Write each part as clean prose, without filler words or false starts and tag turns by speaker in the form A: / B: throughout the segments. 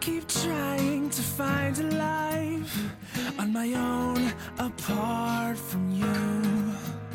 A: keep trying to find a life on my own, apart from you.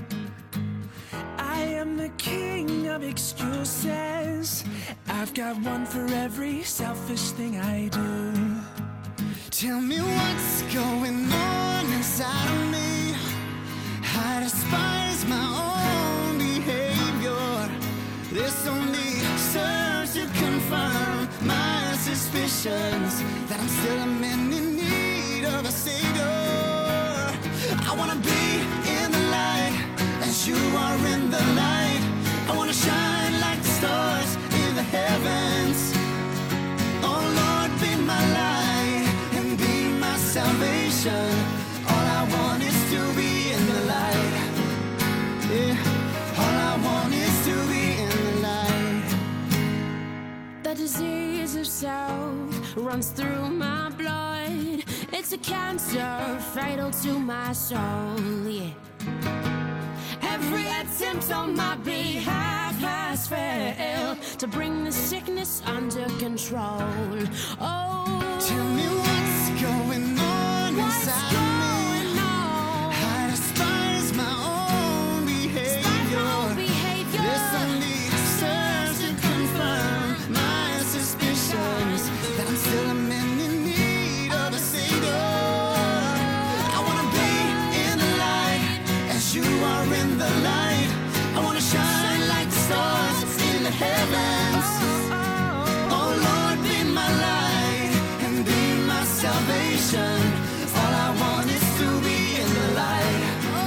A: I am the king of excuses. I've got one for every selfish thing I do.
B: Tell me what's going on inside of me. I despise my own behavior. This only serves to confirm my suspicions that I'm still a man in need of a savior. I wanna be in the light as you are in the light. I wanna shine like the stars in the heavens. Oh Lord, be my light and be my salvation. All I want is to be in the light. Yeah, all I want is to be in the light.
C: The disease of self runs through my blood. It's a cancer fatal to my soul, yeah. Every attempt on my behalf has failed to bring the sickness under control. Oh,
B: tell me what's going on inside of me. I despise my own behavior. This only serves to confirm my suspicions that I'm still a man in need of a savior. I wanna be in the light as you are in the light. I wanna shine like the stars in the heavens. Oh Lord, be my light and be my salvation. All I want is to be in the light.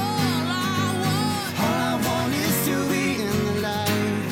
B: All I want is to be in the light.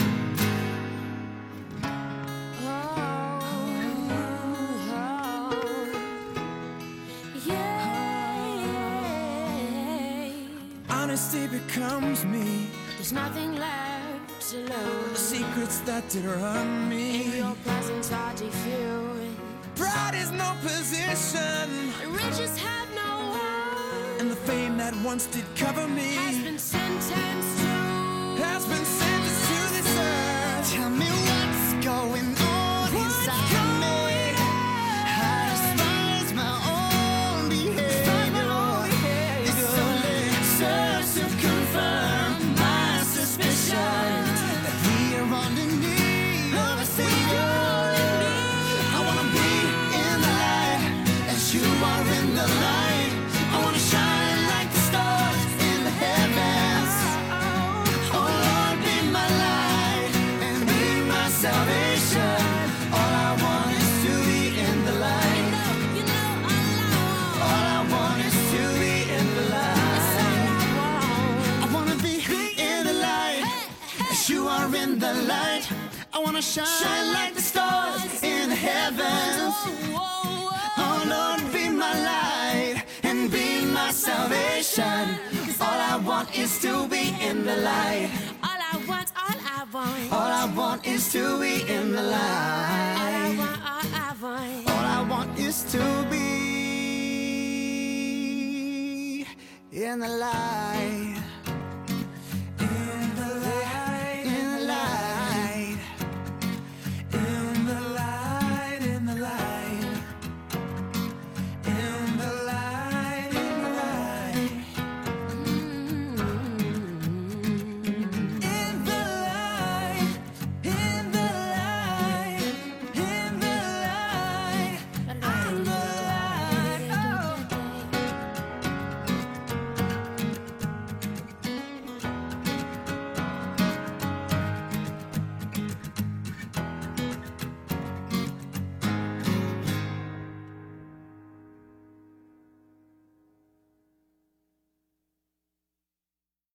A: Honesty becomes me.
C: there's nothing left to lose.
A: Secrets that did run
C: In
A: me.
C: your presence are defused.
A: Pride is no position,
C: The riches have no one.
A: and the fame that once did cover me
C: Has been sentenced to.
A: has been sentenced to this earth.
B: Tell me what's going on inside of me. I despise my own behavior. This only serves to confirm my suspicions that we are on the need of a savior. I wanna be in the light as you are in the light. I wanna shine like the stars in the heavens. Oh Lord, be my light and be my salvation. All I want is to be in the light.
C: You know all
B: All I want is to be in the light. I wanna be in the light as you are in the light. I wanna shine like the stars in the heavens. Oh Lord, be my light and be my salvation. All I want is to be in the light.
C: All I want, all I want.
B: All I want is to be in the light.
C: All I want, all I want.
B: All I want is to be in the light.